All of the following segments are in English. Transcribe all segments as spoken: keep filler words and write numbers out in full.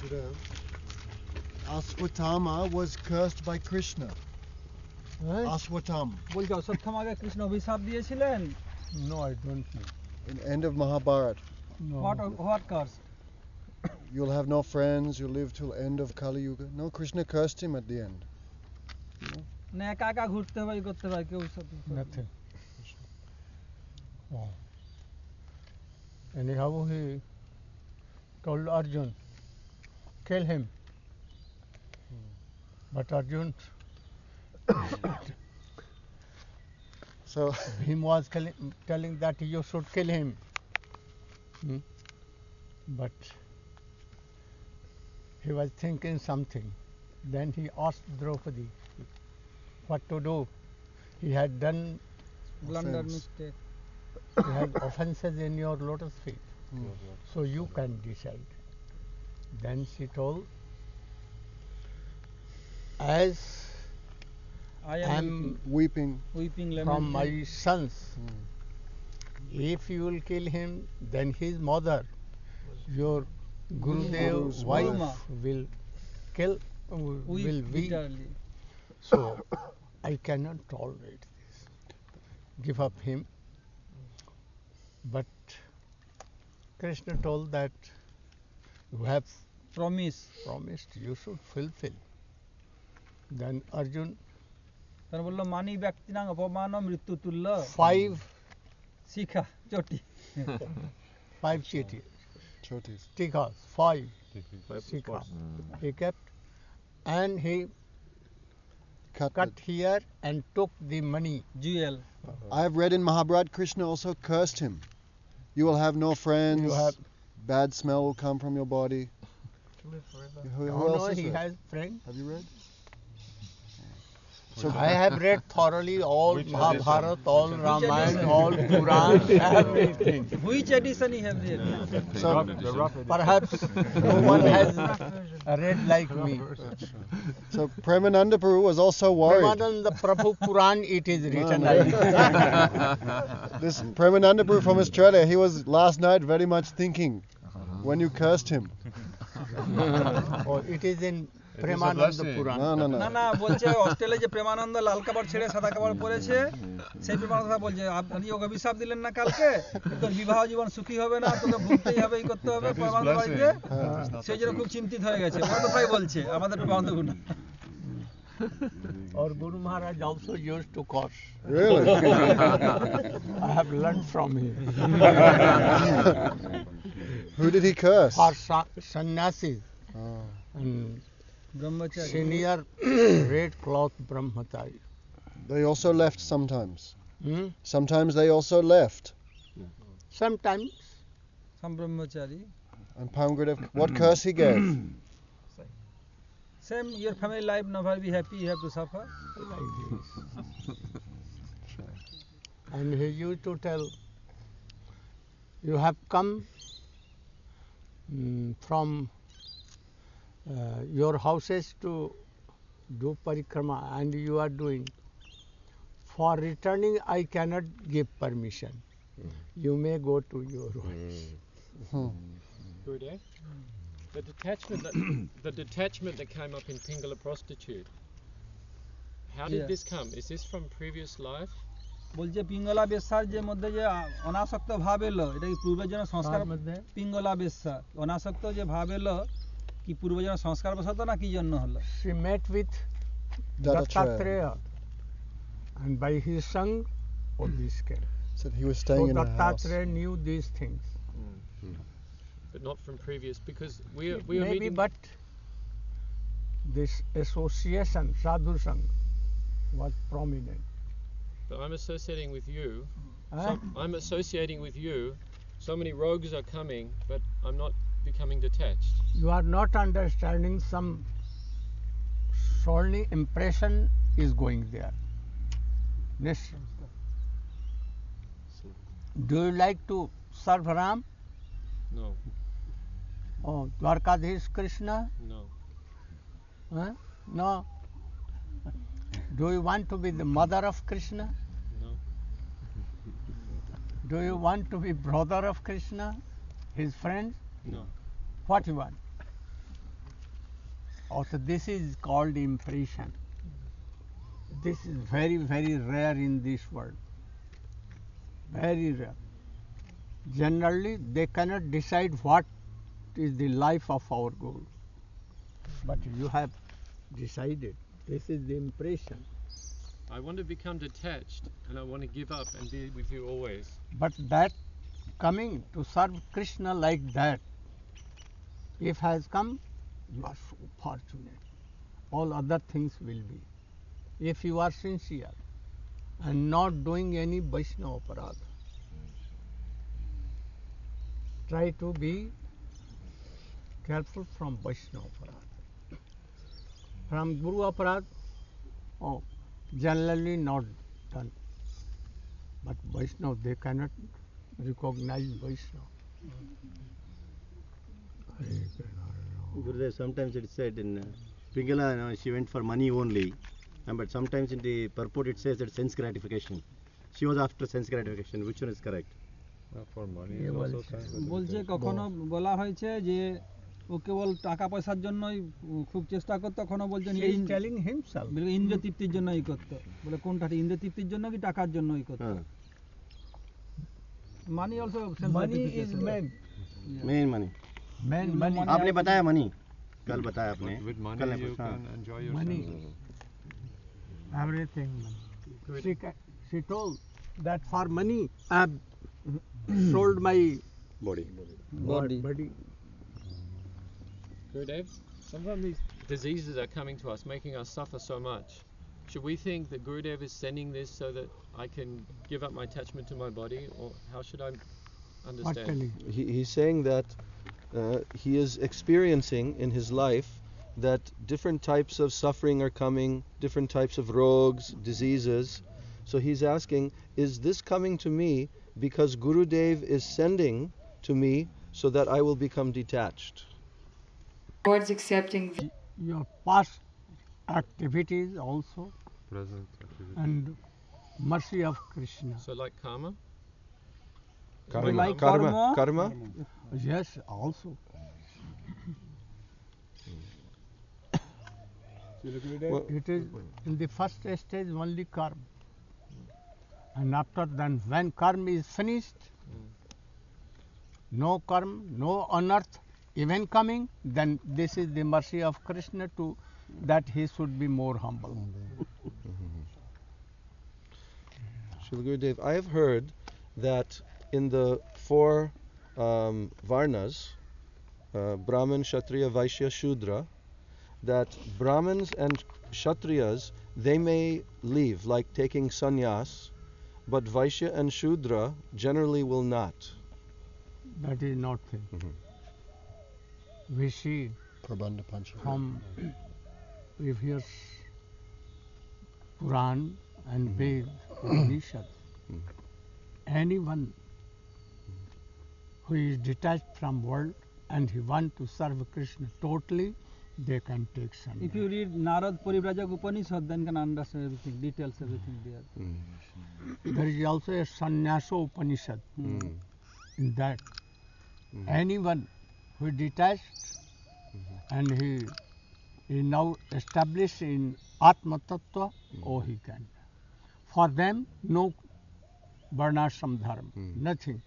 Aswatthama was cursed by Krishna. Aswatthama. বলছে অশ্বত্থামাকে কৃষ্ণ অভিশাপ দিয়েছিলেন? No, I don't know. In end of Mahabharata. No. What what curse? You'll have no friends, you'll live till end of Kali Yuga. No, Krishna cursed him at the end. না একা একা ঘুরতে হবে ই করতে হবে কেউ সাথে Nothing. Oh. Anyhow, he told Arjun, kill him. But Arjun, So him was telling, telling that you should kill him. Hmm? But he was thinking something. Then he asked Draupadi what to do. He had done blunder Offense. Mistake he had offenses in your lotus feet. Hmm. So you can decide. Then she told, as I I M am weeping. Whipping from lemon my sons, Hmm. if you will kill him, then his mother, your Gurudev Guru's wife, wife. will kill, weep will be. Bitterly So I cannot tolerate this. Give up him. But Krishna told that you have promise promised, you should fulfill. Then Arjun, তার বললো মানি ব্যক্তিনাং অপমান মৃত্যু তুল্য five, শিখা চটি five chiti, Chotis. tikas, five Five sikha. spots. He kept, and he Cut. cut the- here and took the money. Jewel I have read in Mahabharata, Krishna also cursed him. You will have no friends. You have- Bad smell will come from your body. Who, who Oh, else no, has he read? has friend. Have you read? So I have read thoroughly all Which Mahabharata, edition? all Which Ramayana, edition? all Puran, everything. Which edition I have read So The rough edition. Perhaps no one has read like me. So Premananda Prabhu was also worried. Premananda Prabhu Puran, it is written. no. This Premananda Prabhu from Australia, he was last night very much thinking when you cursed him. Oh, it is in a Premananda blessing. Puran. No, no, না no. না বলছে Australia যে প্রেমানন্দ লাল কাপড় ছেড়ে সাদা কাপড় পরেছে সেই প্রেমানন্দ কথা বলছে আপনি ওকে অভিশাপ দিলেন না কালকে তোর বিবাহ জীবন সুখী হবে না তোকে ভুগতেই হবে এই করতে হবে That is প্রেমানন্দ বাড়িতে blessing. সেই জন্য খুব চিন্তিত হয়ে গেছে ওর কথাই বলছে আমাদের প্রেমানন্দ গুণ Or Guru Maharaj also used to curse. Really? I have learned from him. Who did he curse? For sa- sannyasis Oh. and Brahmachari senior red cloth brahmachari. They also left sometimes. Hmm? Sometimes they also left. Sometimes some brahmachari And Pawangadev, what curse he gave? Same your family life never be happy you have to suffer like this. And he used to tell, you have come mm, from uh, your houses to do parikrama and you are doing. For returning, I cannot give permission. You may go to your wives. Hmm. Gurudev, the detachment that the detachment that came up in Pingala prostitute. How did Yeah. this come? Is this from previous life? বলছে পিঙ্গলা বেশ্যার যে মধ্যে যে অনাসক্ত ভাব এলো এটা কি পূর্বজন্ম সংস্কার কার মধ্যে? পিঙ্গলা বেশ্যা অনাসক্ত যে ভাব এলো কি পূর্বজন্ম সংস্কার বশত না কি জন্য হলো She met with Dattatreya. Dattatreya and by his son, oh, this came. Said he was So staying in her house. Dattatreya knew these things. But not from previous, because we are, we are Maybe, meeting. but this association, sadhu sang, was prominent. But I'm associating with you. Huh? So I'm associating with you. So many rogues are coming, but I'm not becoming detached. You are not understanding some solely impression is going there. Next. Do you like to serve Ram? No, Oh, Dwarkadhish Krishna? no. Huh? No. Do you want to be the mother of Krishna? No. Do you want to be brother of Krishna? His friend? No. What you want? Also, this is called impression. This is very, very rare in this world. Very rare. Generally, they cannot decide what is the life of our Guru. But you have decided. This is the impression. I want to become detached and I want to give up and be with you always. But that coming to serve Krishna like that, if has come, you are so fortunate. All other things will be. If you are sincere and not doing any Vaishnava aparadha, try to be careful from Vaishnava aparadha. From Guru aparadha, oh, generally not done. But Vaishnava, they cannot recognize Vaishnava. Gurudev, sometimes it is said in uh, Pingala, you know, she went for money only, and but sometimes in the purport it says that sense gratification. She was after sense gratification. Which one is correct? Not for money. Yeah, It's well, also sense বলছে gratification. কখনো বলা হয়েছে যে ও কেবল টাকা পয়সার জন্যই উম, খুব চেষ্টা করতো, কখনো বলছে He নিজের is ইন- telling himself. বলে ইন্দ্রিয় তৃপ্তির জন্যই করতো। বলে কোনটা ঠিক, ইন্দ্রিয় তৃপ্তির জন্য কি টাকার জন্যই করতো? Uh, money also Money is main. main money. Main money. आपने बताया money. कल बताया आपने. With money कल नहीं you पूछा. can enjoy your Money. senses. Everything money. She, ca- she told that for money I have sold my Body. body. body. Gurudev, sometimes these diseases are coming to us, making us suffer so much. Should we think that Gurudev is sending this so that I can give up my attachment to my body, or how should I What understand? telling? he, he's saying that uh, he is experiencing in his life that different types of suffering are coming, different types of rogues, diseases. So he's asking, is this coming to me because Gurudev is sending to me so that I will become detached? Towards accepting Your past activities also Present activity. and mercy of Krishna. So like karma? Karma. like karma. karma? Karma? Yes, also. Well, It is in the first stage only karma. And after then, when karma is finished, no karma, no unearth, even coming, then this is the mercy of Krishna to that he should be more humble. Srila Gurudev, I have heard that in the four um, Varnas, uh, Brahmin, Kshatriya, Vaishya, Shudra, that Brahmins and Kshatriyas, they may leave, like taking sannyas, but Vaishya and Shudra generally will not. That is not thing. We see Prabandha Pancha. from previous Quran and Ved, Upanishad, anyone who is detached from world and he want to serve Krishna totally, they can take sannyas. If you read Narad Parivrajak Upanishad, then you can understand everything, details everything there. There is also a Sannyasa Upanishad. Mm. In that, anyone who is detached and he is now established in Atma Tattva, oh, he can. For them, no Varnashram Dharma, nothing.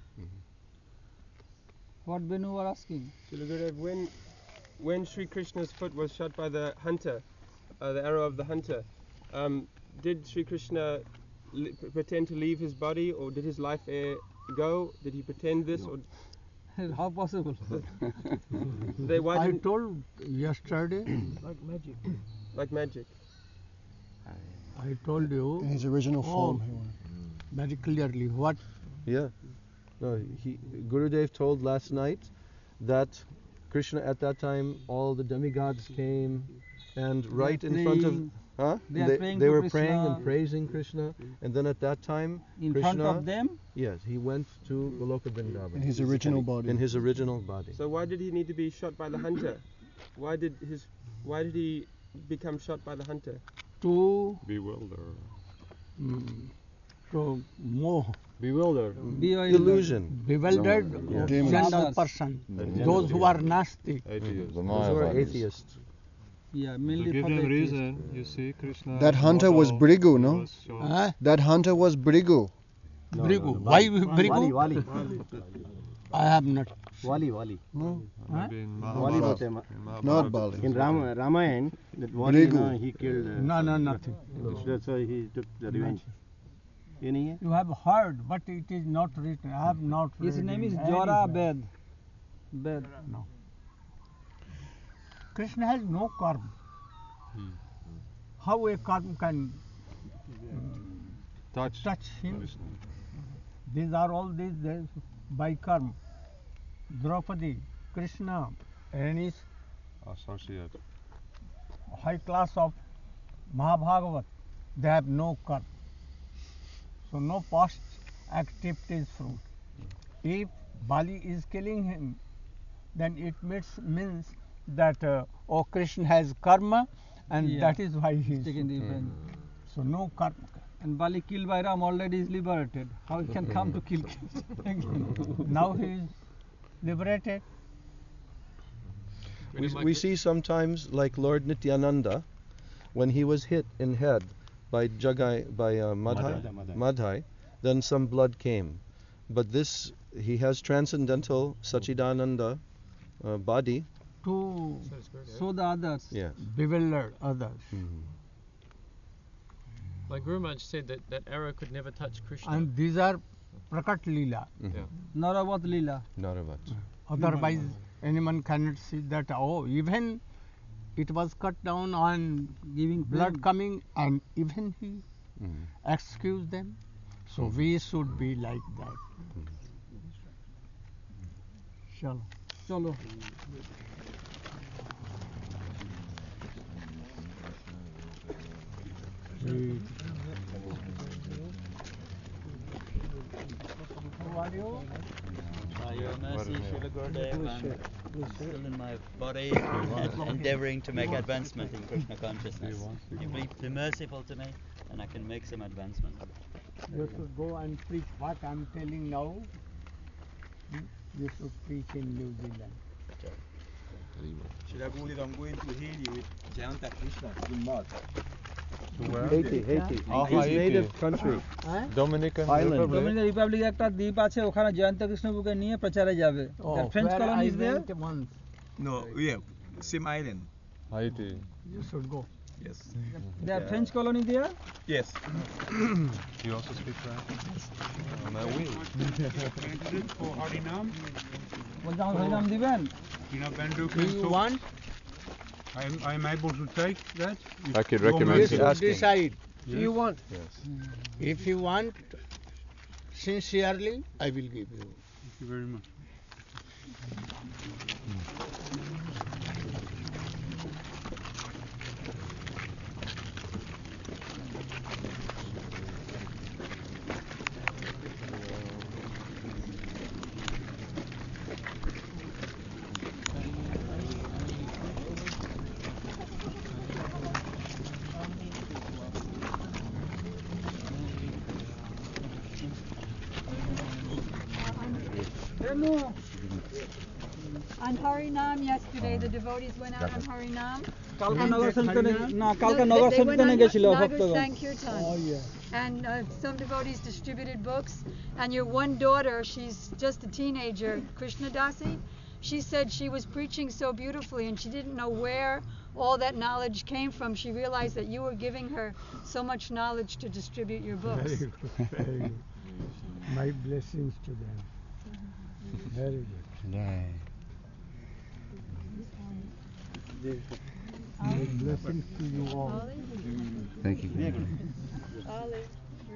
What Venu were asking? Srila Gurudev, when when Sri Krishna's foot was shot by the hunter, uh, the arrow of the hunter, um, did Sri Krishna li- pretend to leave his body, or did his life air go? Did he pretend this, or How possible? they, why I didn't, told yesterday, Like magic. like magic? I told you In his original Oh. form. He went. very clearly what Yeah. No, he, Gurudev told last night that Krishna at that time, all the demigods came and right in front of... praying. Huh? They are praying they to were praying Krishna. and praising Krishna. And then at that time, In Krishna... front of them? Yes, he went to Goloka Vrindavan. In his original body. In his original body. So why did he need to be shot by the hunter? Why did his why did he become shot by the hunter? to Bewilder. mm, to moh, Bewilder. Be Illusion. bewildered Yeah. Demons. general Masters. person, those who are nasty. Atheist. Those who are atheists. Yeah, To mainly give for them the atheist. reason, you see, Krishna. That hunter was model, Brigu, he no? was shown- Huh? That hunter was Brigu. No, Brigu. no, no, Why Wali. Brigu? Wali, Wali. I have not. Wali, Wali. No, Maybe in Wali Mahabharata. was a ma- In not Mahabharata. Bali. In Ram, Ramayana, that Wali, you Brigu. know, he killed. Uh, No, no, nothing. That's why he took the revenge. You know? You have heard, but it is not written. I have not His read name in is any Jora book. Bed. Bed. No. Krishna has no karma. How a karma can Touch. touch him? Krishna. These are all these these by karma. Draupadi, Krishna, and his Associate. high class of Mahabhagavat, they have no karma. So no past activities fruit. If Bali is killing him, then it means, means that uh, oh Krishna has karma, and Yeah. that is why he is. Taking the revenge. So no karma. And Bali killed by Ram already is liberated. How he can come to kill Krishna again? Now he is liberated. We, we see sometimes, like Lord Nityananda, when he was hit in head by Jagai, by uh, Madhai, Madhai. Madhai, then some blood came. But this, he has transcendental Sachidananda uh, body. To So the others. Yes. bewilder others. Mhm. Like Guru Maharaj said that that arrow could never touch Krishna. And these are Prakat Leela. Mhm. Naravat Leela. Naravat. Otherwise, anyone cannot see that, oh, even it was cut down on Giving blood pain. coming, and even he Mhm. excused them. So we should be like that. Shall Cholo. we? How are you? By your mercy, Srila Gurudev, I'm still in my body, endeavouring to make advancement in Krishna consciousness. You be, be merciful to me, and I can make some advancement. You should go and preach what I am telling now. Hmm? You should preach in New Zealand. Srila Gurudev, I'm going to heal you with Jayanta Krishna in March. Haiti, Haiti. Ah, His Haiti. native country. Huh? Dominican Island. Republic. Dominican Republic একটা দ্বীপ আছে ওখানে জয়ন্ত কৃষ্ণপুরকে নিয়ে প্রচারে যাবে French where colony I is there went once. No, yeah, same island. Haiti. You should go. Yes. There French colony there Yes. You also speak French? Oh, my oui. For Harinam, বলতে আমার হরিনাম দিবেন you know, Bandhu Do you want? I'm, I'm able to take that. I could Go recommend You Mandy. it. should decide. Yes. You want? Yes. If you want, sincerely, I will give you. Thank you very much. On Harinam yesterday, the devotees went out on Harinam. কালকে And- নগর সংকীর্তনে না কালকে No, Nagar they- they went সংকীর্তনে on গেছিল Nagar ভক্তগণ Sankirtan. Oh, yeah. And uh, some devotees distributed books. And your one daughter, she's just a teenager, Krishna Dasi, she said she was preaching so beautifully and she didn't know where all that knowledge came from. She realized that you were giving her so much knowledge to distribute your books. Very good. Very good. My blessings to them. Very good. My blessings to you all. Thank you. Ollie.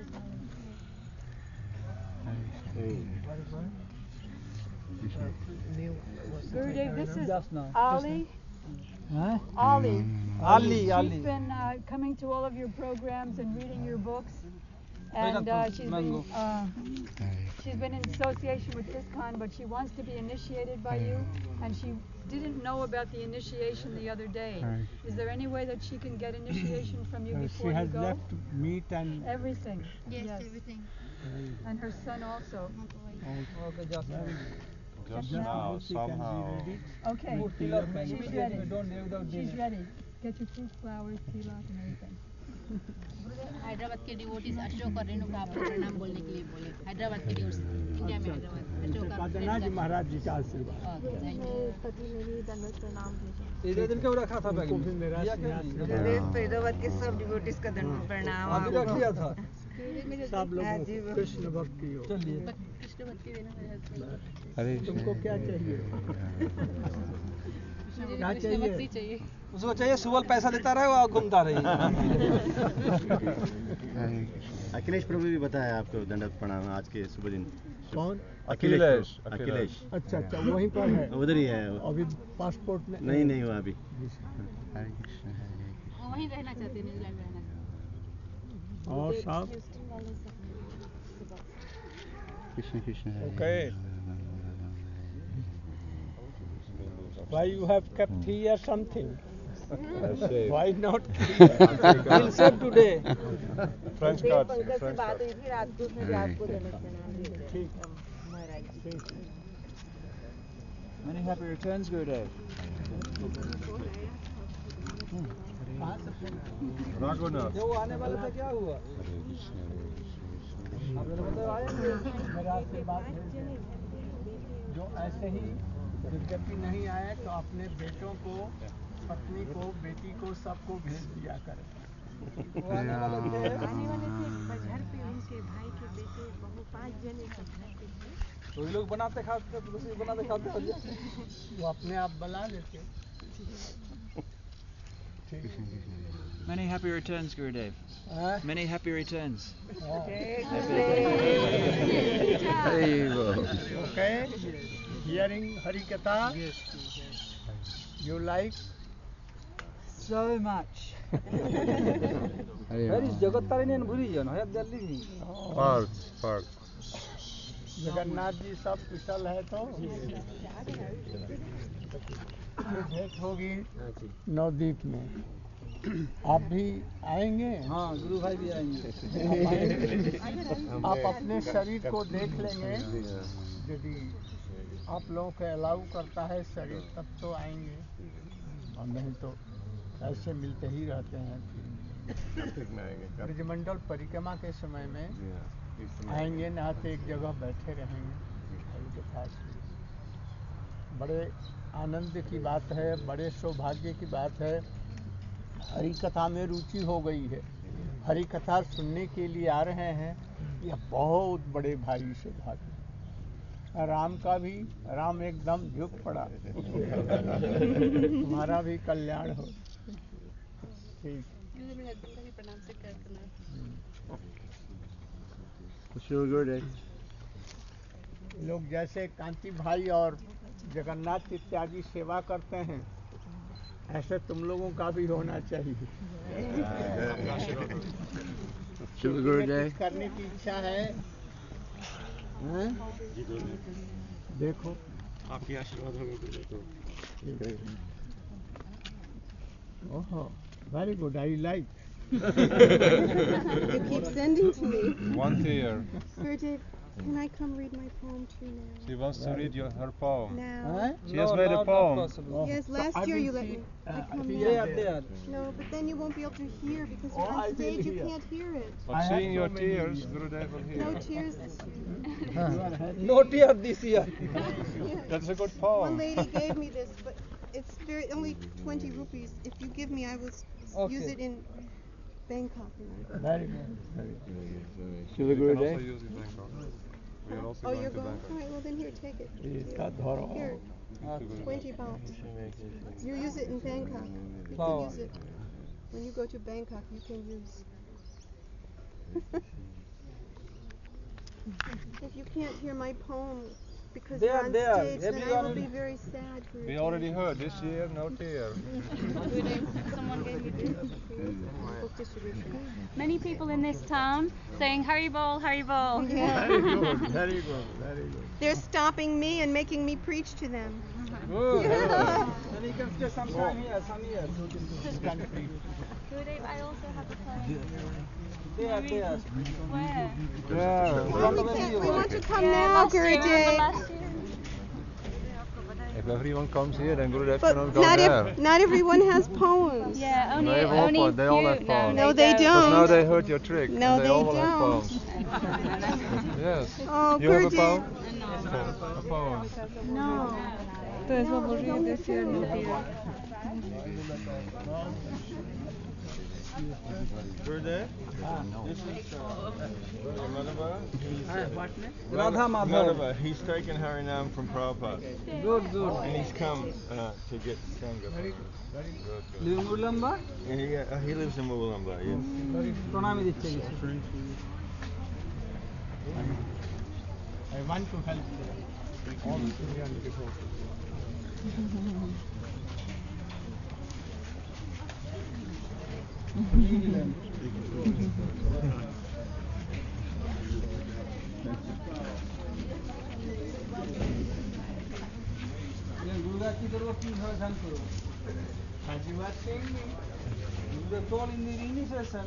Gurudev, this is Just now. Ollie. Huh? Ollie. Ali, She's Ali. been uh, coming to all of your programs and reading your books. Right And up uh, to she's mango. been uh, she's been in association with ISKCON, but she wants to be initiated by you, and she didn't know about the initiation the other day. Right. Is there any way that she can get initiation from you Uh, before she you has go? left meat and Everything. Yes, everything. And her son also. Okay, just now. Just now now, she can be somehow. ready. Okay. Good, fill up, man. She's Immediately, ready. don't leave without She's dinner. ready. Get your fruit, flowers, tilak, and everything. Hyderabad के devotees Ashok और रेणुका आपको प्रणाम बोलने के लिए बोले हैदराबाद के devotees India में हैदराबाद अशोक और कहना जी महाराज जी का आशीर्वाद पति ने भी दंडवत प्रणाम भेजा इधर दिन क्यों रखा था बैग में फरीदाबाद के सब डिवोटीज का दंडवत प्रणाम आपने क्या किया था सब लोगों को कृष्ण भक्ति हो चलिए कृष्ण भक्ति देना अरे तुमको क्या चाहिए क्या चाहिए उसको चाहिए सुबह पैसा देता रहे और घूमता रहे अखिलेश प्रभु भी बताया आपको दंडवत प्रणाम आज के शुभ दिन कौन अखिलेश अखिलेश अच्छा अच्छा वहीं पर है उधर ही है अभी पासपोर्ट में नहीं नहीं हुआ अभी वहीं रहना चाहते हैं न्यूजीलैंड रहना चाहते और साहब Krishna Krishna okay Why you have kept here something? Why not? We'll save today. French cards. Pankaj से बात हुई थी रात को उसने भी आपको दंडवत प्रणाम भेजा ठीक महाराज जी Many happy returns, Gurudev. Raghunath. जो आने वाले थे क्या हुआ मेरा आपसे बात जो ऐसे ही यद्यपि नहीं आए तो अपने बेटों को पत्नी को बेटी को सबको भेज दिया करें आने वाले थे घर पे उनके भाई के बेटे बहु पांच जने सब घर पे थे तो ये लोग बनाते खाते तो दूसरे बनाते खाते हो वो अपने आप बना लेते Many happy returns, Gurudev. Huh? Many happy returns. Okay. Hearing Hari Katha. You like? so much Where is Jagat Tarini and Bhuri Jan? Hayat Delhi. Park, park. Jagannath ji सब कुशल है तो भेंट होगी नवदीप में आप भी आएंगे हाँ गुरु भाई भी आएंगे आप अपने शरीर को देख लेंगे यदि आप लोगों को अलाउ करता है शरीर तब तो आएंगे और नहीं तो ऐसे मिलते ही रहते हैं ब्रजमंडल परिक्रमा के समय में आएंगे नहाते एक जगह बैठे रहेंगे उनके पास बड़े आनंद की बात है बड़े सौभाग्य की बात है हरि कथा में रुचि हो गई है हरि कथा सुनने के लिए आ रहे हैं यह बहुत बड़े भारी सौभाग्य राम का भी राम एकदम झुक पड़ा तुम्हारा भी कल्याण हो ठीक प्रणाम से करना लोग जैसे कांति भाई और जगन्नाथ इत्यादि सेवा करते हैं ऐसे तुम लोगों का भी होना चाहिए करने की इच्छा है देखो आपके आशीर्वाद होंगे ओहो very good I like you keep sending to me One tear. Gurudev, can I come read my poem to you now? She wants to read your, her poem. Now? Huh? She has made a poem. Oh. Yes, last So I year will you let see, me. uh, I come there, now. there. No, but then you won't be able to hear because Oh, you're I on will stage. You hear. can't hear it. But I have seeing your so many tears, years. Gurudev will hear. No tears this year. No tear this year. That's a good One poem. lady gave me this, but it's very only twenty rupees. If you give me, I will s- Okay. use it in Bangkok. very good very good You can also use it in Bangkok. We are also Oh, going you're to going? Bangkok. All right, well then here, take it. इसका धौरो Here, twenty baht. You use it in Bangkok. You Flower. can use it. When you go to Bangkok, you can use. If you can't hear my poem because There, you're on there. stage, then I Everyone will be will- very sad. For We already heard this year, no tear. someone gave me this book distribution. Many people in this town saying Hari Bol, Hari Bol. Yeah. very good very good very good They're stopping me and making me preach to them. Good. Yeah. Then you can stay some time here, some years. Gurudev, I also have a poem. There, there. Where? Oh, we, can't, we want to come Yeah, now, last year, remember Gurudev. last year? everyone comes here, then Gurudev But cannot go not, there. ev- not everyone has poems. Yeah, only, They have all only po- they all few. have poems. No, they Because now don't. they heard your trick. No, and they, they all will have don't. poems. Yes. Oh, You have a Gurudev. poem? A poem. No. Gurudev, this is uh, Madhava. Radha Madhav. Madhava. He's taken Harinam from Prabhupada. Good, good. And he's come uh, to get Sangha. Very, very good. Live in Ulamba? He, uh, he lives in Mulamba, yes. Pranami দিচ্ছে কিছু। I want to help all Indian devotees. Guruda কি করবো কিভাবে ধ্যান করবো Hajivat Singh, Guruda told in the initiation.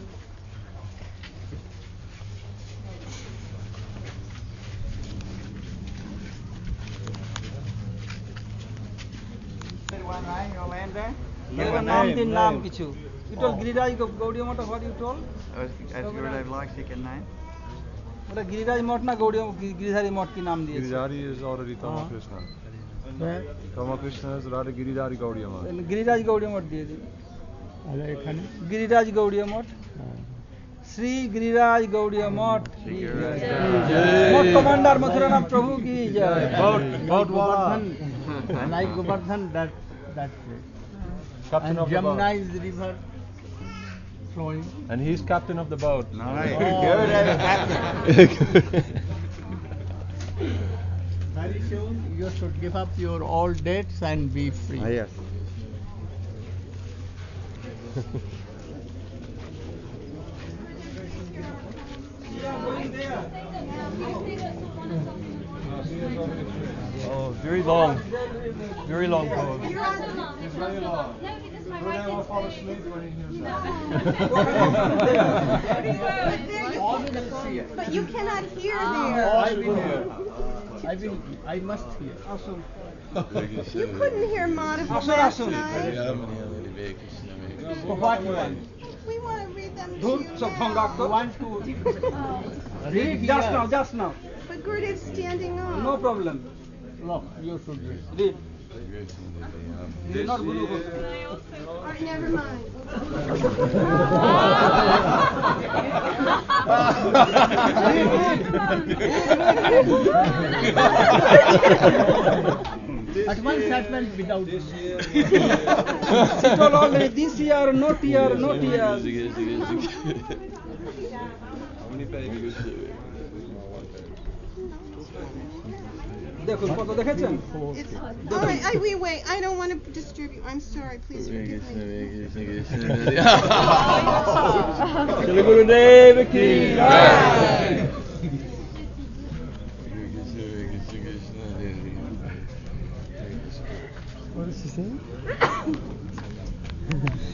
এর নাম দিন নাম কিছু you told Giriraj Gaudiya Math, what you told? As Gurudev likes, he can name. ওটা গিরিরাজ মঠ না গৌড়িয়া গিরিধারী মঠ কি নাম দিয়েছে? Giridhari is already Tama Krishna. Tama Krishna is Radha Giridhari Gaudiya Math. Giriraj Gaudiya মঠ দিয়ে দিন। এখানে গিরিরাজ গৌড়িয়া মঠ, শ্রী গিরিরাজ গৌড়িয়া মঠ, মঠ কমান্ডার মথুরানাথ প্রভু কি জয়। Govardhan, like Govardhan, that that place. Captain and of the boat. Jamuna is the river flowing. And he's captain of the boat. Nice. Very soon you should give up your old dates and be free. Ah, yes. Oh, very long. Very long poem. It's very long. Gurudev will fall asleep when he hears that. But you cannot hear Oh, there. I will hear. I will. I must hear. You couldn't hear Madhava Asun, last asun. night. What you want? We want to read them to Dhut you so now. Bhangakto. Want to Read just now, just now. But Gurudev's standing up. No problem. Look, you should read. Read. This is not Guru. Alright, never mind. At once that went without. She told already this year, not year, not year. দেখুন কত দেখেছেন? Alright, I, wait, wait. I don't want to distribute. I'm sorry. Please forgive me. Shri Gurudev ki jai. What is he saying?